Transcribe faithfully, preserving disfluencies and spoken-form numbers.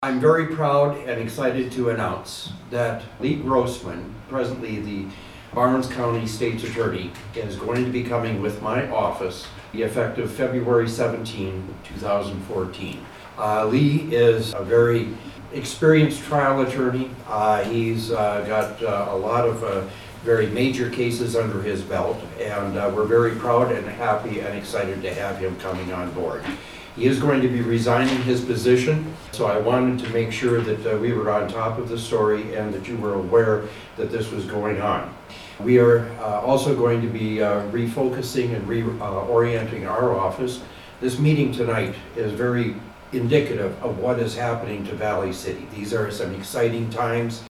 I'm very proud and excited to announce that Lee Grossman, presently the Barnes County State's Attorney, is going to be coming with my office effective February seventeenth, two thousand fourteen. Uh, Lee is a very experienced trial attorney. Uh, he's uh, got uh, a lot of uh, very major cases under his belt, and uh, we're very proud and happy and excited to have him coming on board. He is going to be resigning his position, so I wanted to make sure that uh, we were on top of the story and that you were aware that this was going on. We are uh, also going to be uh, refocusing and reorienting uh, our office. This meeting tonight is very indicative of what is happening to Valley City. These are some exciting times.